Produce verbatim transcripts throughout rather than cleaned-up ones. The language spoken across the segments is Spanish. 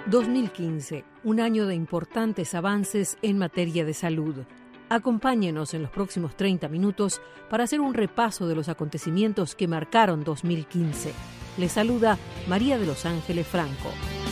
dos mil quince, un año de importantes avances en materia de salud. Acompáñenos en los próximos treinta minutos para hacer un repaso de los acontecimientos que marcaron dos mil quince. Les saluda María de los Ángeles Franco.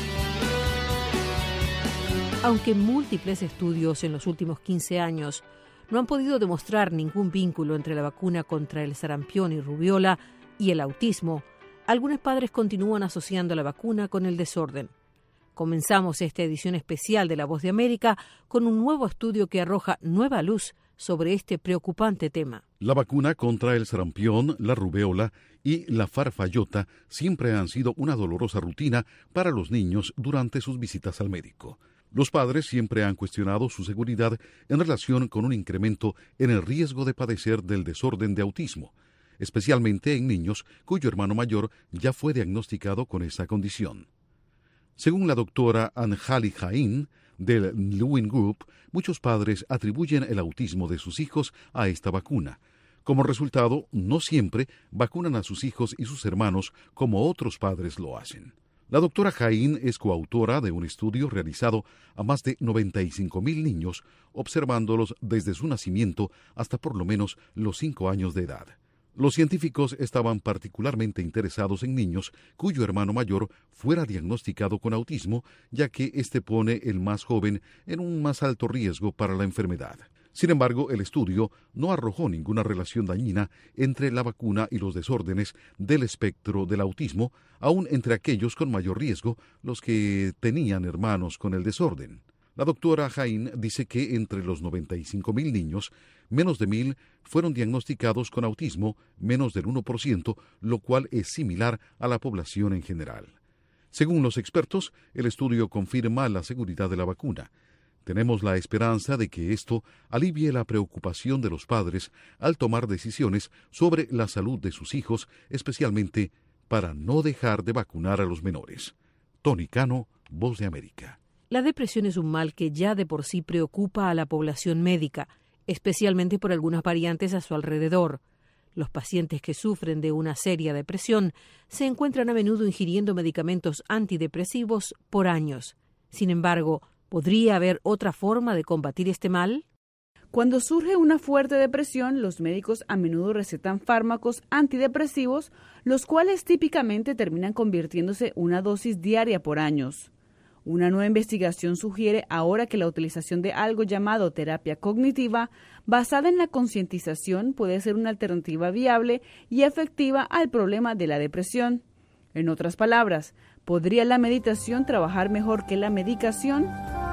Aunque múltiples estudios en los últimos quince años no han podido demostrar ningún vínculo entre la vacuna contra el sarampión y rubiola y el autismo, algunos padres continúan asociando la vacuna con el desorden. Comenzamos esta edición especial de La Voz de América con un nuevo estudio que arroja nueva luz sobre este preocupante tema. La vacuna contra el sarampión, la rubéola y la farfallota siempre han sido una dolorosa rutina para los niños durante sus visitas al médico. Los padres siempre han cuestionado su seguridad en relación con un incremento en el riesgo de padecer del desorden de autismo, especialmente en niños cuyo hermano mayor ya fue diagnosticado con esa condición. Según la doctora Anjali Jain, del Lewin Group, muchos padres atribuyen el autismo de sus hijos a esta vacuna. Como resultado, no siempre vacunan a sus hijos y sus hermanos como otros padres lo hacen. La doctora Jain es coautora de un estudio realizado a más de noventa y cinco mil niños, observándolos desde su nacimiento hasta por lo menos los cinco años de edad. Los científicos estaban particularmente interesados en niños cuyo hermano mayor fuera diagnosticado con autismo, ya que éste pone el más joven en un más alto riesgo para la enfermedad. Sin embargo, el estudio no arrojó ninguna relación dañina entre la vacuna y los desórdenes del espectro del autismo, aun entre aquellos con mayor riesgo, los que tenían hermanos con el desorden. La doctora Jain dice que entre los noventa y cinco mil niños, menos de mil fueron diagnosticados con autismo, menos del uno por ciento, lo cual es similar a la población en general. Según los expertos, el estudio confirma la seguridad de la vacuna. Tenemos la esperanza de que esto alivie la preocupación de los padres al tomar decisiones sobre la salud de sus hijos, especialmente para no dejar de vacunar a los menores. Tony Cano, Voz de América. La depresión es un mal que ya de por sí preocupa a la población médica, especialmente por algunas variantes a su alrededor. Los pacientes que sufren de una seria depresión se encuentran a menudo ingiriendo medicamentos antidepresivos por años. Sin embargo, ¿podría haber otra forma de combatir este mal? Cuando surge una fuerte depresión, los médicos a menudo recetan fármacos antidepresivos, los cuales típicamente terminan convirtiéndose en una dosis diaria por años. Una nueva investigación sugiere ahora que la utilización de algo llamado terapia cognitiva, basada en la concientización, puede ser una alternativa viable y efectiva al problema de la depresión. En otras palabras, ¿podría la meditación trabajar mejor que la medicación?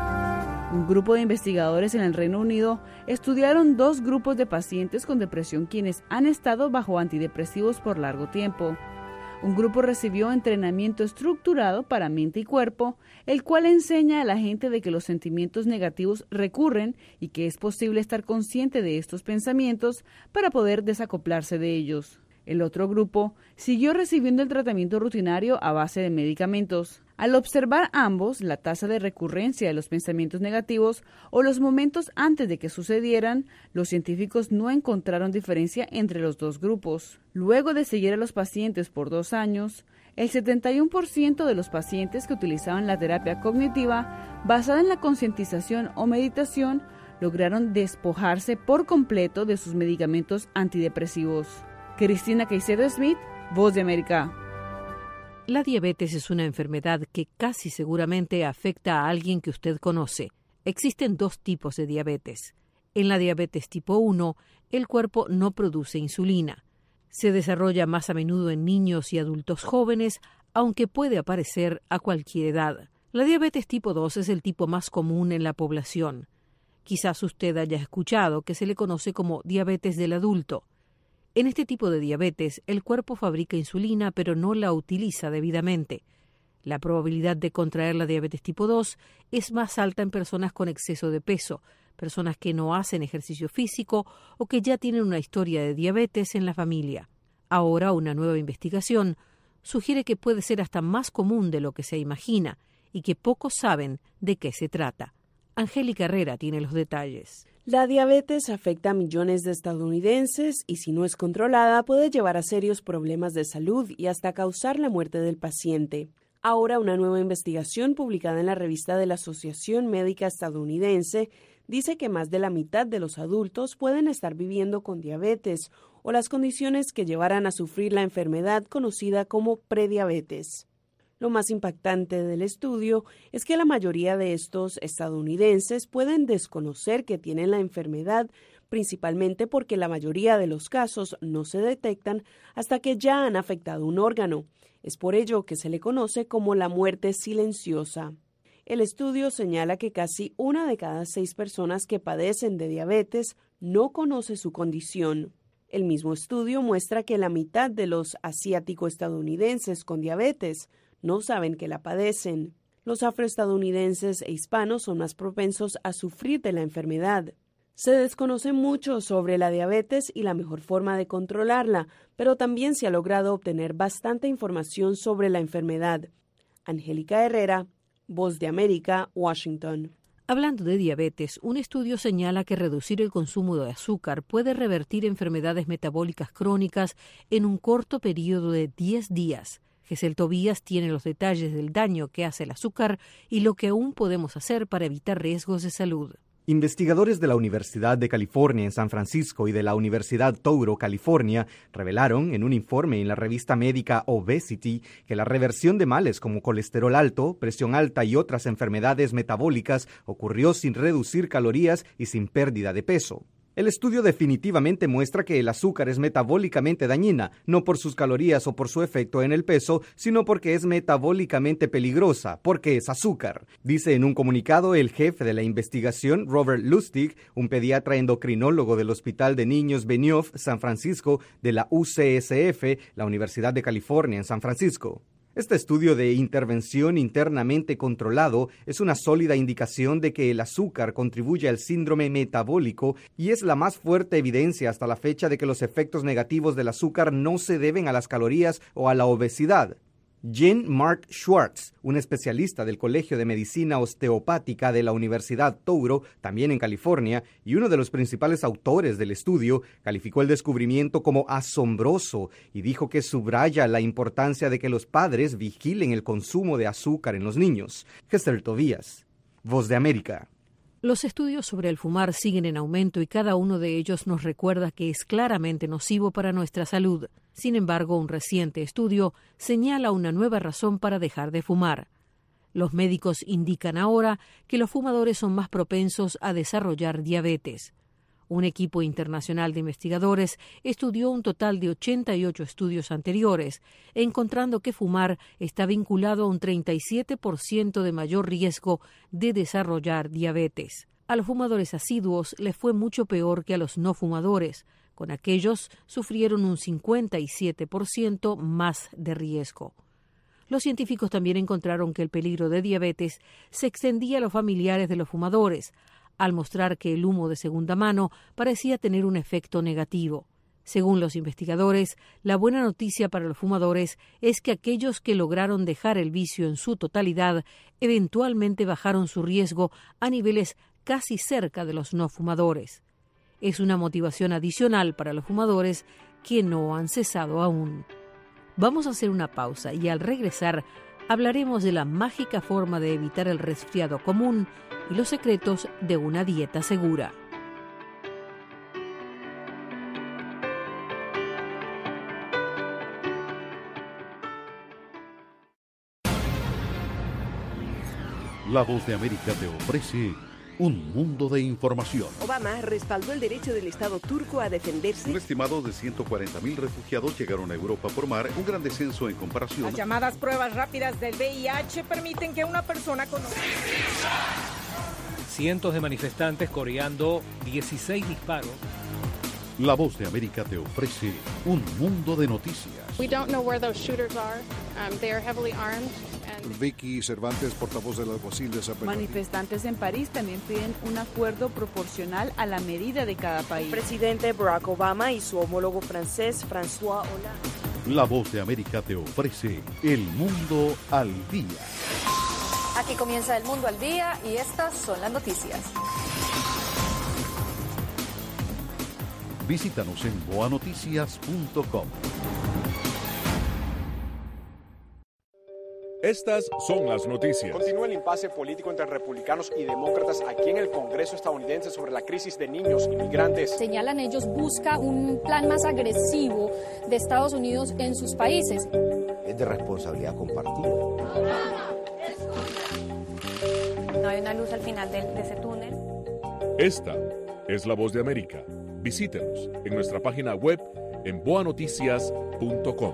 Un grupo de investigadores en el Reino Unido estudiaron dos grupos de pacientes con depresión quienes han estado bajo antidepresivos por largo tiempo. Un grupo recibió entrenamiento estructurado para mente y cuerpo, el cual enseña a la gente de que los sentimientos negativos recurren y que es posible estar consciente de estos pensamientos para poder desacoplarse de ellos. El otro grupo siguió recibiendo el tratamiento rutinario a base de medicamentos. Al observar ambos la tasa de recurrencia de los pensamientos negativos o los momentos antes de que sucedieran, los científicos no encontraron diferencia entre los dos grupos. Luego de seguir a los pacientes por dos años, el setenta y uno por ciento de los pacientes que utilizaban la terapia cognitiva basada en la concientización o meditación lograron despojarse por completo de sus medicamentos antidepresivos. Cristina Caicedo Smith, Voz de América. La diabetes es una enfermedad que casi seguramente afecta a alguien que usted conoce. Existen dos tipos de diabetes. En la diabetes tipo uno, el cuerpo no produce insulina. Se desarrolla más a menudo en niños y adultos jóvenes, aunque puede aparecer a cualquier edad. La diabetes tipo dos es el tipo más común en la población. Quizás usted haya escuchado que se le conoce como diabetes del adulto. En este tipo de diabetes, el cuerpo fabrica insulina, pero no la utiliza debidamente. La probabilidad de contraer la diabetes tipo dos es más alta en personas con exceso de peso, personas que no hacen ejercicio físico o que ya tienen una historia de diabetes en la familia. Ahora, una nueva investigación sugiere que puede ser hasta más común de lo que se imagina y que pocos saben de qué se trata. Angélica Herrera tiene los detalles. La diabetes afecta a millones de estadounidenses y si no es controlada puede llevar a serios problemas de salud y hasta causar la muerte del paciente. Ahora, una nueva investigación publicada en la revista de la Asociación Médica Estadounidense dice que más de la mitad de los adultos pueden estar viviendo con diabetes o las condiciones que llevarán a sufrir la enfermedad conocida como prediabetes. Lo más impactante del estudio es que la mayoría de estos estadounidenses pueden desconocer que tienen la enfermedad, principalmente porque la mayoría de los casos no se detectan hasta que ya han afectado un órgano. Es por ello que se le conoce como la muerte silenciosa. El estudio señala que casi una de cada seis personas que padecen de diabetes no conoce su condición. El mismo estudio muestra que la mitad de los asiático-estadounidenses con diabetes no saben que la padecen. Los afroestadounidenses e hispanos son más propensos a sufrir de la enfermedad. Se desconoce mucho sobre la diabetes y la mejor forma de controlarla, pero también se ha logrado obtener bastante información sobre la enfermedad. Angélica Herrera, Voz de América, Washington. Hablando de diabetes, un estudio señala que reducir el consumo de azúcar puede revertir enfermedades metabólicas crónicas en un corto periodo de diez días. Gesell Tobías tiene los detalles del daño que hace el azúcar y lo que aún podemos hacer para evitar riesgos de salud. Investigadores de la Universidad de California en San Francisco y de la Universidad Touro, California, revelaron en un informe en la revista médica Obesity que la reversión de males como colesterol alto, presión alta y otras enfermedades metabólicas ocurrió sin reducir calorías y sin pérdida de peso. El estudio definitivamente muestra que el azúcar es metabólicamente dañina, no por sus calorías o por su efecto en el peso, sino porque es metabólicamente peligrosa, porque es azúcar, dice en un comunicado el jefe de la investigación, Robert Lustig, un pediatra endocrinólogo del Hospital de Niños Benioff, San Francisco, de la U C S F, la Universidad de California en San Francisco. Este estudio de intervención internamente controlado es una sólida indicación de que el azúcar contribuye al síndrome metabólico y es la más fuerte evidencia hasta la fecha de que los efectos negativos del azúcar no se deben a las calorías o a la obesidad. Jean-Marc Schwartz, un especialista del Colegio de Medicina Osteopática de la Universidad Touro, también en California, y uno de los principales autores del estudio, calificó el descubrimiento como asombroso y dijo que subraya la importancia de que los padres vigilen el consumo de azúcar en los niños. Gesell Tobías, Voz de América. Los estudios sobre el fumar siguen en aumento y cada uno de ellos nos recuerda que es claramente nocivo para nuestra salud. Sin embargo, un reciente estudio señala una nueva razón para dejar de fumar. Los médicos indican ahora que los fumadores son más propensos a desarrollar diabetes. Un equipo internacional de investigadores estudió un total de ochenta y ocho estudios anteriores, encontrando que fumar está vinculado a un treinta y siete por ciento de mayor riesgo de desarrollar diabetes. A los fumadores asiduos les fue mucho peor que a los no fumadores. Con aquellos sufrieron un cincuenta y siete por ciento más de riesgo. Los científicos también encontraron que el peligro de diabetes se extendía a los familiares de los fumadores, al mostrar que el humo de segunda mano parecía tener un efecto negativo. Según los investigadores, la buena noticia para los fumadores es que aquellos que lograron dejar el vicio en su totalidad eventualmente bajaron su riesgo a niveles casi cerca de los no fumadores. Es una motivación adicional para los fumadores que no han cesado aún. Vamos a hacer una pausa y al regresar hablaremos de la mágica forma de evitar el resfriado común y los secretos de una dieta segura. La Voz de América te ofrece un mundo de información. Obama respaldó el derecho del Estado turco a defenderse. Un estimado de ciento cuarenta mil refugiados llegaron a Europa por mar, un gran descenso en comparación. Las llamadas pruebas rápidas del V I H permiten que una persona conozca. Cientos de manifestantes coreando dieciséis disparos. La Voz de América te ofrece un mundo de noticias. We don't know where those shooters are. Um, they are heavily armed. And... Vicky Cervantes, portavoz del alguacil de Zapatería. Manifestantes en París también piden un acuerdo proporcional a la medida de cada país. El presidente Barack Obama y su homólogo francés François Hollande. La Voz de América te ofrece El Mundo al Día. Aquí comienza El Mundo al Día y estas son las noticias. Visítanos en boa noticias punto com. Estas son las noticias. Continúa el impasse político entre republicanos y demócratas aquí en el Congreso estadounidense sobre la crisis de niños inmigrantes. Señalan ellos, busca un plan más agresivo de Estados Unidos en sus países. Es de responsabilidad compartida. No hay una luz al final de, de ese túnel. Esta es La Voz de América. Visítenos en nuestra página web en boa noticias punto com.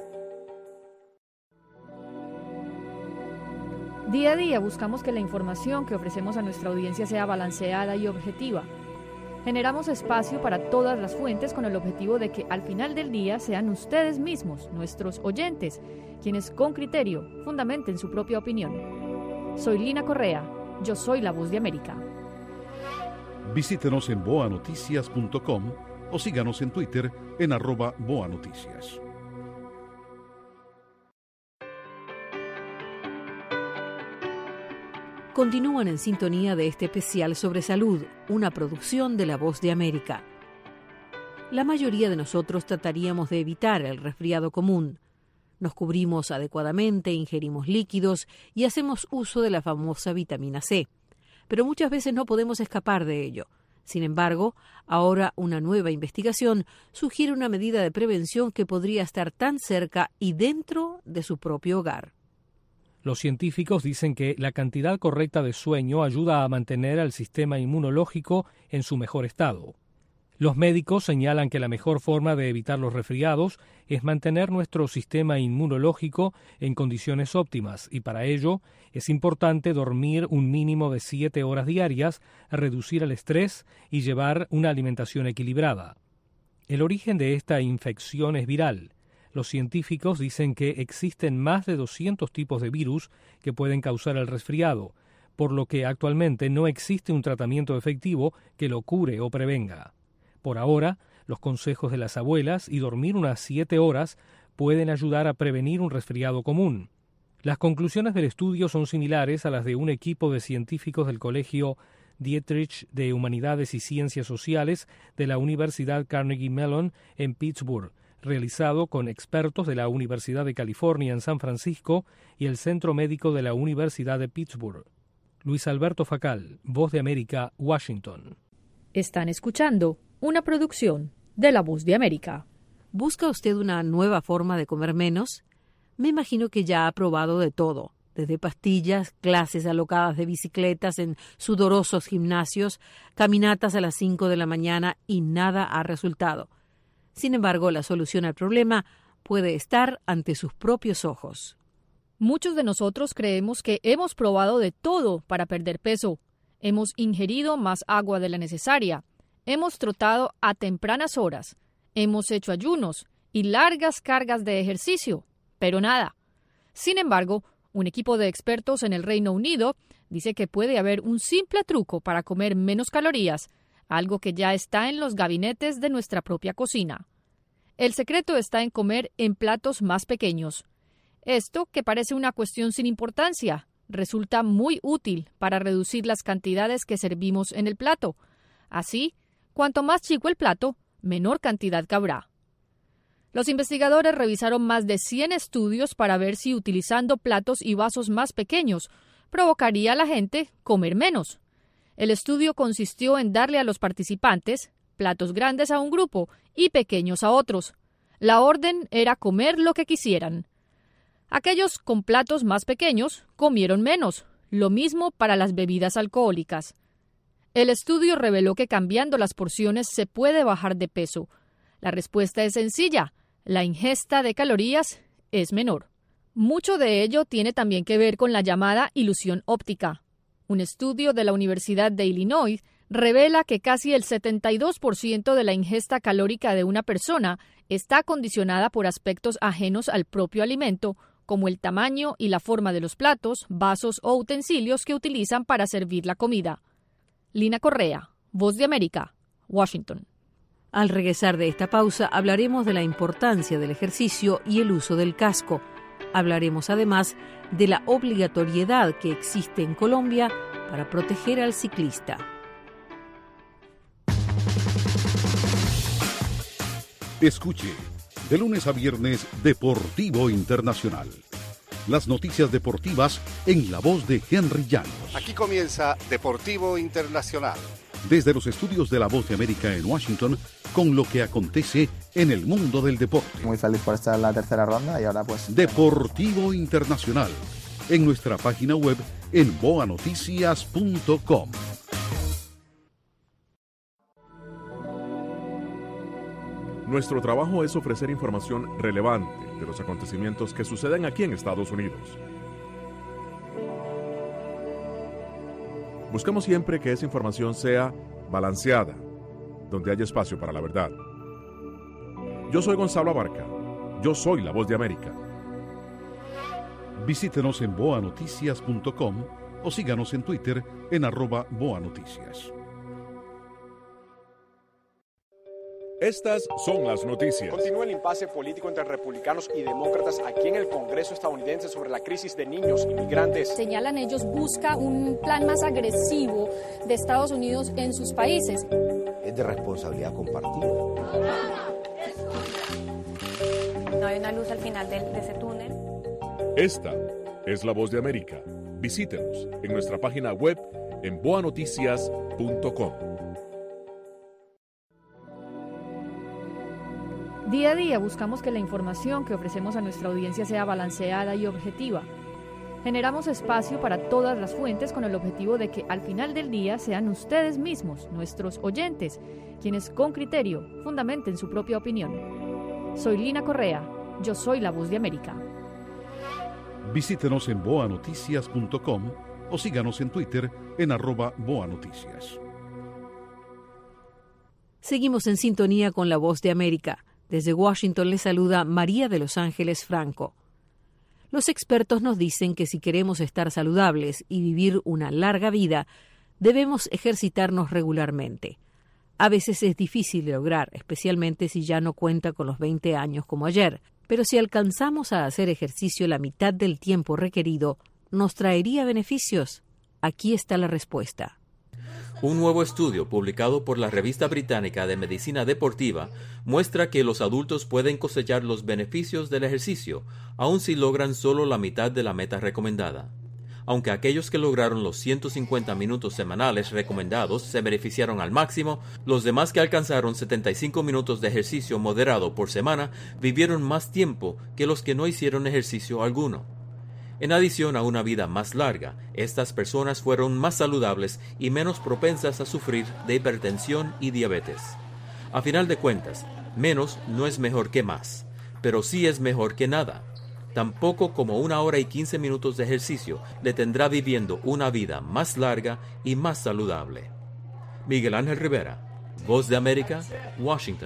Día a día buscamos que la información que ofrecemos a nuestra audiencia sea balanceada y objetiva. Generamos espacio para todas las fuentes con el objetivo de que al final del día sean ustedes mismos, nuestros oyentes, quienes con criterio fundamenten su propia opinión. Soy Lina Correa, yo soy La Voz de América. Visítenos en boa noticias punto com o síganos en Twitter en arroba boanoticias. Continúan en sintonía de este especial sobre salud, una producción de La Voz de América. La mayoría de nosotros trataríamos de evitar el resfriado común. Nos cubrimos adecuadamente, ingerimos líquidos y hacemos uso de la famosa vitamina C. Pero muchas veces no podemos escapar de ello. Sin embargo, ahora una nueva investigación sugiere una medida de prevención que podría estar tan cerca y dentro de su propio hogar. Los científicos dicen que la cantidad correcta de sueño ayuda a mantener al sistema inmunológico en su mejor estado. Los médicos señalan que la mejor forma de evitar los resfriados es mantener nuestro sistema inmunológico en condiciones óptimas y para ello es importante dormir un mínimo de siete horas diarias, reducir el estrés y llevar una alimentación equilibrada. El origen de esta infección es viral. Los científicos dicen que existen más de doscientos tipos de virus que pueden causar el resfriado, por lo que actualmente no existe un tratamiento efectivo que lo cure o prevenga. Por ahora, los consejos de las abuelas y dormir unas siete horas pueden ayudar a prevenir un resfriado común. Las conclusiones del estudio son similares a las de un equipo de científicos del Colegio Dietrich de Humanidades y Ciencias Sociales de la Universidad Carnegie Mellon en Pittsburgh, realizado con expertos de la Universidad de California en San Francisco y el Centro Médico de la Universidad de Pittsburgh. Luis Alberto Facal, Voz de América, Washington. Están escuchando una producción de La Voz de América. ¿Busca usted una nueva forma de comer menos? Me imagino que ya ha probado de todo, desde pastillas, clases alocadas de bicicletas en sudorosos gimnasios, caminatas a las cinco de la mañana y nada ha resultado. Sin embargo, la solución al problema puede estar ante sus propios ojos. Muchos de nosotros creemos que hemos probado de todo para perder peso. Hemos ingerido más agua de la necesaria. Hemos trotado a tempranas horas. Hemos hecho ayunos y largas cargas de ejercicio. Pero nada. Sin embargo, un equipo de expertos en el Reino Unido dice que puede haber un simple truco para comer menos calorías, algo que ya está en los gabinetes de nuestra propia cocina. El secreto está en comer en platos más pequeños. Esto, que parece una cuestión sin importancia, resulta muy útil para reducir las cantidades que servimos en el plato. Así, cuanto más chico el plato, menor cantidad cabrá. Los investigadores revisaron más de cien estudios para ver si utilizando platos y vasos más pequeños provocaría a la gente comer menos. El estudio consistió en darle a los participantes platos grandes a un grupo y pequeños a otros. La orden era comer lo que quisieran. Aquellos con platos más pequeños comieron menos, lo mismo para las bebidas alcohólicas. El estudio reveló que cambiando las porciones se puede bajar de peso. La respuesta es sencilla, la ingesta de calorías es menor. Mucho de ello tiene también que ver con la llamada ilusión óptica. Un estudio de la Universidad de Illinois revela que casi el setenta y dos por ciento de la ingesta calórica de una persona está condicionada por aspectos ajenos al propio alimento, como el tamaño y la forma de los platos, vasos o utensilios que utilizan para servir la comida. Lina Correa, Voz de América, Washington. Al regresar de esta pausa, hablaremos de la importancia del ejercicio y el uso del casco. Hablaremos además de la obligatoriedad que existe en Colombia para proteger al ciclista. Escuche, de lunes a viernes, Deportivo Internacional. Las noticias deportivas en la voz de Henry Llanos. Aquí comienza Deportivo Internacional. Desde los estudios de La Voz de América en Washington, con lo que acontece en el mundo del deporte. Muy feliz por estar en la tercera ronda y ahora pues... Deportivo Internacional, en nuestra página web en boa noticias punto com. Nuestro trabajo es ofrecer información relevante de los acontecimientos que suceden aquí en Estados Unidos. Buscamos siempre que esa información sea balanceada, donde haya espacio para la verdad. Yo soy Gonzalo Abarca. Yo soy La Voz de América. Visítenos en boa noticias punto com o síganos en Twitter en arroba boanoticias. Estas son las noticias. Continúa el impasse político entre republicanos y demócratas aquí en el Congreso estadounidense sobre la crisis de niños inmigrantes. Señalan ellos, busca un plan más agresivo de Estados Unidos en sus países. Es de responsabilidad compartida. No hay una luz al final de, de ese túnel. Esta es La Voz de América. Visítenos en nuestra página web en boa noticias punto com. Día a día buscamos que la información que ofrecemos a nuestra audiencia sea balanceada y objetiva. Generamos espacio para todas las fuentes con el objetivo de que al final del día sean ustedes mismos, nuestros oyentes, quienes con criterio fundamenten su propia opinión. Soy Lina Correa, yo soy La Voz de América. Visítenos en boa noticias punto com o síganos en Twitter en arroba boanoticias. Seguimos en sintonía con La Voz de América. Desde Washington le saluda María de Los Ángeles Franco. Los expertos nos dicen que si queremos estar saludables y vivir una larga vida, debemos ejercitarnos regularmente. A veces es difícil de lograr, especialmente si ya no cuenta con los veinte años como ayer, pero si alcanzamos a hacer ejercicio la mitad del tiempo requerido, ¿nos traería beneficios? Aquí está la respuesta. Un nuevo estudio publicado por la revista británica de medicina deportiva muestra que los adultos pueden cosechar los beneficios del ejercicio, aun si logran solo la mitad de la meta recomendada. Aunque aquellos que lograron los ciento cincuenta minutos semanales recomendados se beneficiaron al máximo, los demás que alcanzaron setenta y cinco minutos de ejercicio moderado por semana vivieron más tiempo que los que no hicieron ejercicio alguno. En adición a una vida más larga, estas personas fueron más saludables y menos propensas a sufrir de hipertensión y diabetes. A final de cuentas, menos no es mejor que más, pero sí es mejor que nada. Tampoco como una hora y quince minutos de ejercicio le tendrá viviendo una vida más larga y más saludable. Miguel Ángel Rivera, Voz de América, Washington.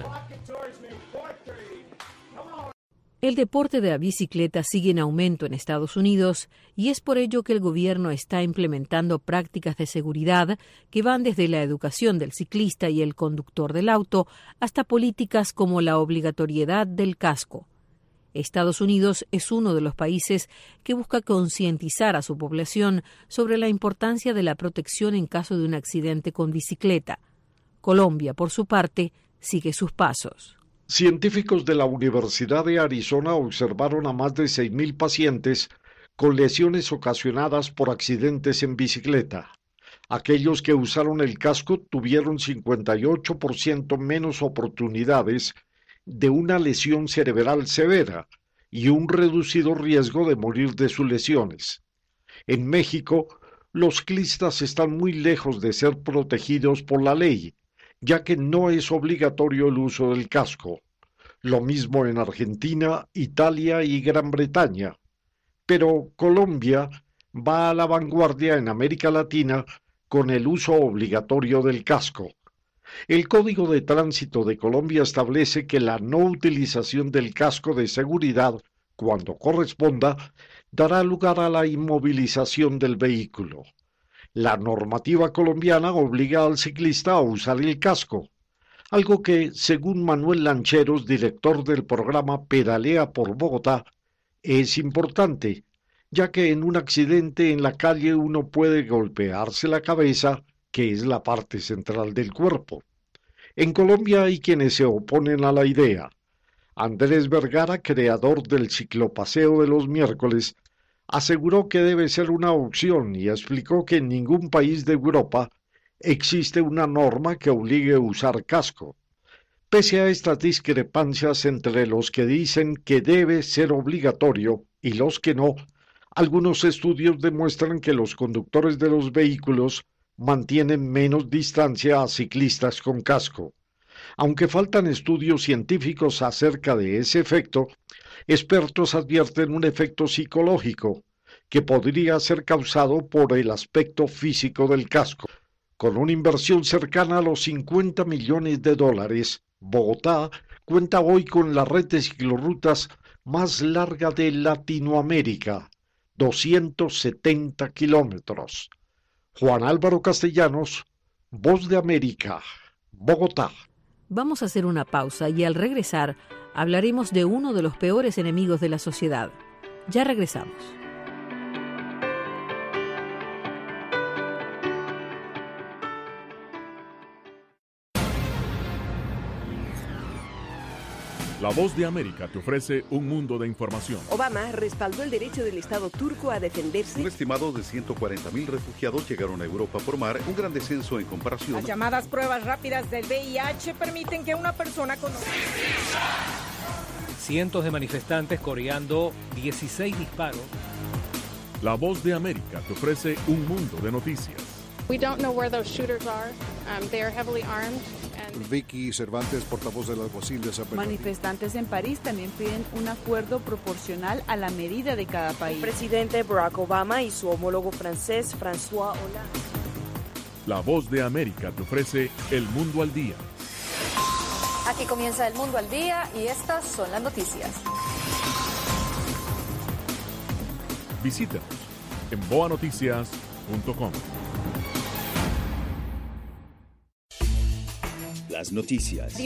El deporte de la bicicleta sigue en aumento en Estados Unidos y es por ello que el gobierno está implementando prácticas de seguridad que van desde la educación del ciclista y el conductor del auto hasta políticas como la obligatoriedad del casco. Estados Unidos es uno de los países que busca concientizar a su población sobre la importancia de la protección en caso de un accidente con bicicleta. Colombia, por su parte, sigue sus pasos. Científicos de la Universidad de Arizona observaron a más de seis mil pacientes con lesiones ocasionadas por accidentes en bicicleta. Aquellos que usaron el casco tuvieron cincuenta y ocho por ciento menos oportunidades de una lesión cerebral severa y un reducido riesgo de morir de sus lesiones. En México, los ciclistas están muy lejos de ser protegidos por la ley, ya que no es obligatorio el uso del casco. Lo mismo en Argentina, Italia y Gran Bretaña. Pero Colombia va a la vanguardia en América Latina con el uso obligatorio del casco. El Código de Tránsito de Colombia establece que la no utilización del casco de seguridad, cuando corresponda, dará lugar a la inmovilización del vehículo. La normativa colombiana obliga al ciclista a usar el casco, algo que, según Manuel Lancheros, director del programa Pedalea por Bogotá, es importante, ya que en un accidente en la calle uno puede golpearse la cabeza, que es la parte central del cuerpo. En Colombia hay quienes se oponen a la idea. Andrés Vergara, creador del ciclopaseo de los miércoles, Aseguró que debe ser una opción y explicó que en ningún país de Europa existe una norma que obligue a usar casco. Pese a estas discrepancias entre los que dicen que debe ser obligatorio y los que no, algunos estudios demuestran que los conductores de los vehículos mantienen menos distancia a ciclistas con casco. Aunque faltan estudios científicos acerca de ese efecto, expertos advierten un efecto psicológico que podría ser causado por el aspecto físico del casco. Con una inversión cercana a los cincuenta millones de dólares, Bogotá cuenta hoy con la red de ciclorrutas más larga de Latinoamérica, doscientos setenta kilómetros. Juan Álvaro Castellanos, Voz de América, Bogotá. Vamos a hacer una pausa y al regresar hablaremos de uno de los peores enemigos de la sociedad. Ya regresamos. La Voz de América te ofrece un mundo de información. Obama respaldó el derecho del Estado turco a defenderse. Un estimado de ciento cuarenta mil refugiados llegaron a Europa por mar, un gran descenso en comparación. Las llamadas pruebas rápidas del V I H permiten que una persona con... Cientos de manifestantes coreando dieciséis disparos. La Voz de América te ofrece un mundo de noticias. We don't know where those shooters are. Um, they are heavily armed. And... Vicky Cervantes, portavoz del alguacil de San Bernardino. Manifestantes en París también piden un acuerdo proporcional a la medida de cada país. El presidente Barack Obama y su homólogo francés François Hollande. La Voz de América te ofrece El Mundo al Día. Aquí comienza El Mundo al Día y estas son las noticias. Visítanos en boa noticias punto com. Las noticias.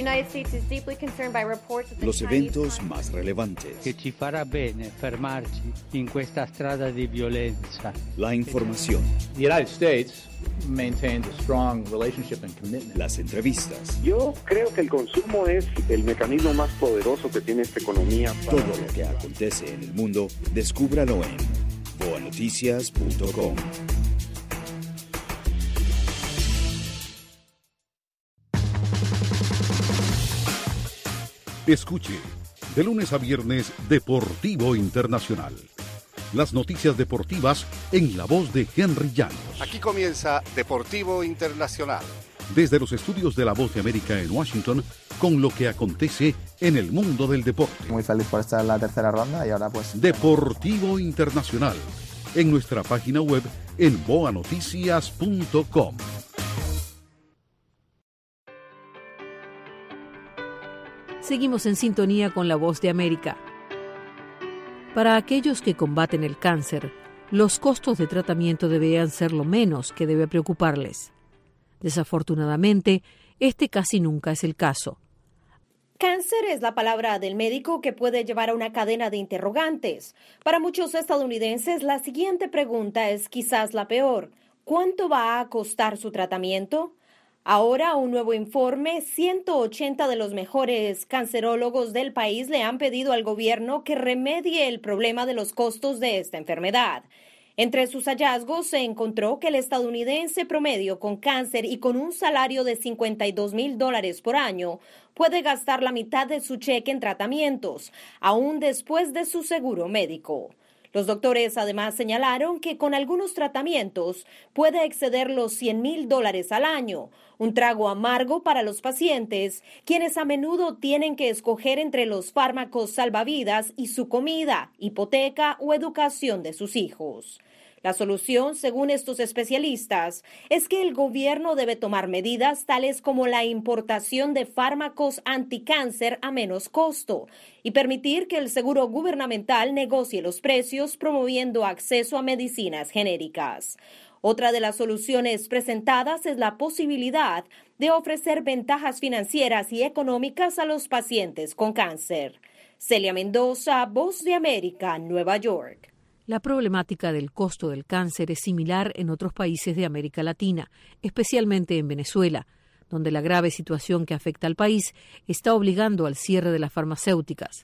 Los eventos más relevantes. Che ci farà bene fermarci in questa strada di violenza. La información. The United States maintains a strong relationship and commitment. Las entrevistas. Yo creo que el consumo es el mecanismo más poderoso que tiene esta economía. Todo lo que acontece en el mundo, descúbralo en boa noticias punto com. Escuche, de lunes a viernes, Deportivo Internacional. Las noticias deportivas en la voz de Henry Llanos. Aquí comienza Deportivo Internacional. Desde los estudios de La Voz de América en Washington, con lo que acontece en el mundo del deporte. Muy feliz por estar en la tercera ronda y ahora pues... Deportivo Internacional, en nuestra página web en boa noticias punto com. Seguimos en sintonía con La Voz de América. Para aquellos que combaten el cáncer, los costos de tratamiento deberían ser lo menos que debe preocuparles. Desafortunadamente, este casi nunca es el caso. Cáncer es la palabra del médico que puede llevar a una cadena de interrogantes. Para muchos estadounidenses, la siguiente pregunta es quizás la peor. ¿Cuánto va a costar su tratamiento? Ahora, un nuevo informe, ciento ochenta de los mejores cancerólogos del país le han pedido al gobierno que remedie el problema de los costos de esta enfermedad. Entre sus hallazgos se encontró que el estadounidense promedio con cáncer y con un salario de cincuenta y dos mil dólares por año puede gastar la mitad de su cheque en tratamientos, aún después de su seguro médico. Los doctores además señalaron que con algunos tratamientos puede exceder los cien mil dólares al año, un trago amargo para los pacientes, quienes a menudo tienen que escoger entre los fármacos salvavidas y su comida, hipoteca o educación de sus hijos. La solución, según estos especialistas, es que el gobierno debe tomar medidas tales como la importación de fármacos anticáncer a menos costo y permitir que el seguro gubernamental negocie los precios promoviendo acceso a medicinas genéricas. Otra de las soluciones presentadas es la posibilidad de ofrecer ventajas financieras y económicas a los pacientes con cáncer. Celia Mendoza, Voz de América, Nueva York. La problemática del costo del cáncer es similar en otros países de América Latina, especialmente en Venezuela, donde la grave situación que afecta al país está obligando al cierre de las farmacéuticas.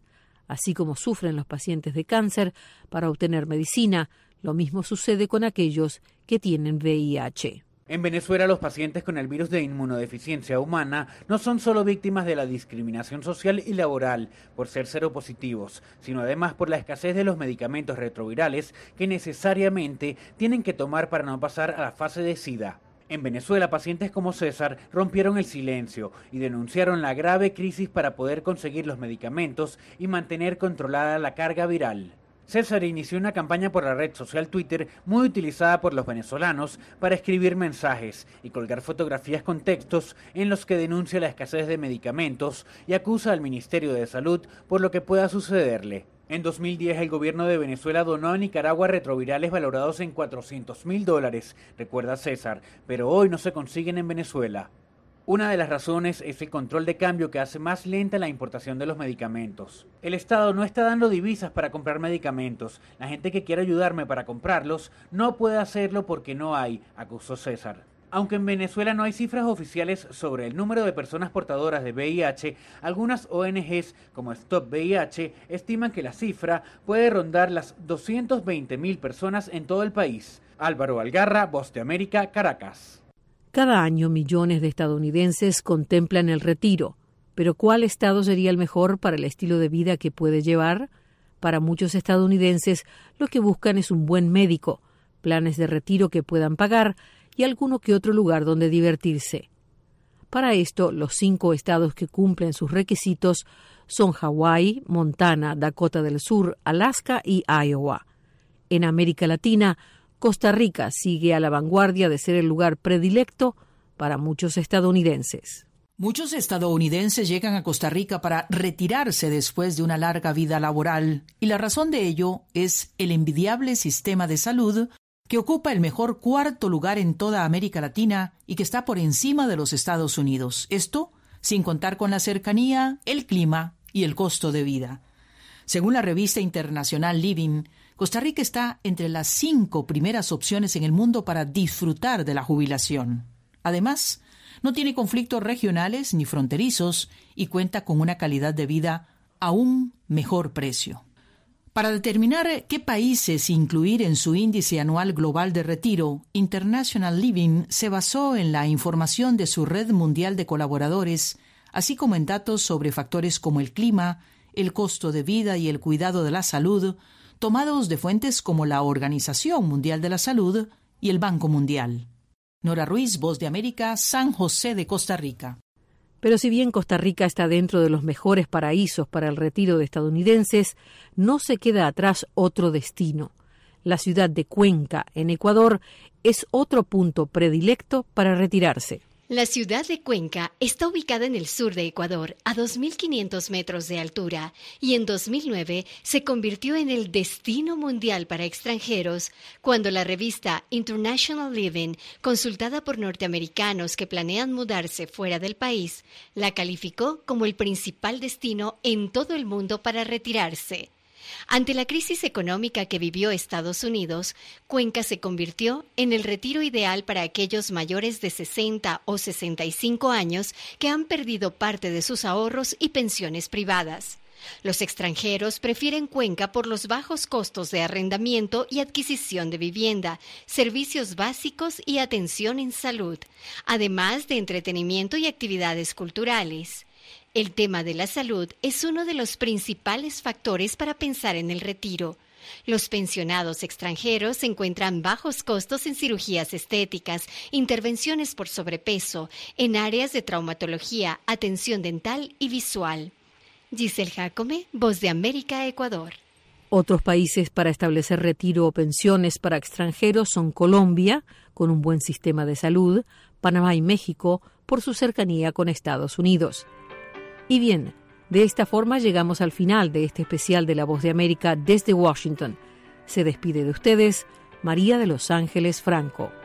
así como sufren los pacientes de cáncer para obtener medicina. Lo mismo sucede con aquellos que tienen V I H. En Venezuela, los pacientes con el virus de inmunodeficiencia humana no son solo víctimas de la discriminación social y laboral por ser seropositivos, sino además por la escasez de los medicamentos retrovirales que necesariamente tienen que tomar para no pasar a la fase de SIDA. En Venezuela, pacientes como César rompieron el silencio y denunciaron la grave crisis para poder conseguir los medicamentos y mantener controlada la carga viral. César inició una campaña por la red social Twitter muy utilizada por los venezolanos para escribir mensajes y colgar fotografías con textos en los que denuncia la escasez de medicamentos y acusa al Ministerio de Salud por lo que pueda sucederle. En dos mil diez, el gobierno de Venezuela donó a Nicaragua retrovirales valorados en cuatrocientos mil dólares, recuerda César, pero hoy no se consiguen en Venezuela. Una de las razones es el control de cambio que hace más lenta la importación de los medicamentos. El Estado no está dando divisas para comprar medicamentos. La gente que quiere ayudarme para comprarlos no puede hacerlo porque no hay, acusó César. Aunque en Venezuela no hay cifras oficiales sobre el número de personas portadoras de V I H, algunas O N Ges como Stop V I H estiman que la cifra puede rondar las doscientas veinte mil personas en todo el país. Álvaro Algarra, Voz de América, Caracas. Cada año millones de estadounidenses contemplan el retiro, pero ¿cuál estado sería el mejor para el estilo de vida que puede llevar? Para muchos estadounidenses, lo que buscan es un buen médico, planes de retiro que puedan pagar y alguno que otro lugar donde divertirse. Para esto, los cinco estados que cumplen sus requisitos son Hawái, Montana, Dakota del Sur, Alaska y Iowa. En América Latina, Costa Rica sigue a la vanguardia de ser el lugar predilecto para muchos estadounidenses. Muchos estadounidenses llegan a Costa Rica para retirarse después de una larga vida laboral, y la razón de ello es el envidiable sistema de salud que ocupa el mejor cuarto lugar en toda América Latina y que está por encima de los Estados Unidos. Esto sin contar con la cercanía, el clima y el costo de vida. Según la revista internacional Living, Costa Rica está entre las cinco primeras opciones en el mundo para disfrutar de la jubilación. Además, no tiene conflictos regionales ni fronterizos y cuenta con una calidad de vida a un mejor precio. Para determinar qué países incluir en su índice anual global de retiro, International Living se basó en la información de su red mundial de colaboradores, así como en datos sobre factores como el clima, el costo de vida y el cuidado de la salud, tomados de fuentes como la Organización Mundial de la Salud y el Banco Mundial. Nora Ruiz, Voz de América, San José de Costa Rica. Pero si bien Costa Rica está dentro de los mejores paraísos para el retiro de estadounidenses, no se queda atrás otro destino. La ciudad de Cuenca, en Ecuador, es otro punto predilecto para retirarse. La ciudad de Cuenca está ubicada en el sur de Ecuador, a dos mil quinientos metros de altura, y en dos mil nueve se convirtió en el destino mundial para extranjeros cuando la revista International Living, consultada por norteamericanos que planean mudarse fuera del país, la calificó como el principal destino en todo el mundo para retirarse. Ante la crisis económica que vivió Estados Unidos, Cuenca se convirtió en el retiro ideal para aquellos mayores de sesenta o sesenta y cinco años que han perdido parte de sus ahorros y pensiones privadas. Los extranjeros prefieren Cuenca por los bajos costos de arrendamiento y adquisición de vivienda, servicios básicos y atención en salud, además de entretenimiento y actividades culturales. El tema de la salud es uno de los principales factores para pensar en el retiro. Los pensionados extranjeros encuentran bajos costos en cirugías estéticas, intervenciones por sobrepeso, en áreas de traumatología, atención dental y visual. Giselle Jacome, Voz de América, Ecuador. Otros países para establecer retiro o pensiones para extranjeros son Colombia, con un buen sistema de salud, Panamá y México, por su cercanía con Estados Unidos. Y bien, de esta forma llegamos al final de este especial de La Voz de América desde Washington. Se despide de ustedes María de Los Ángeles Franco.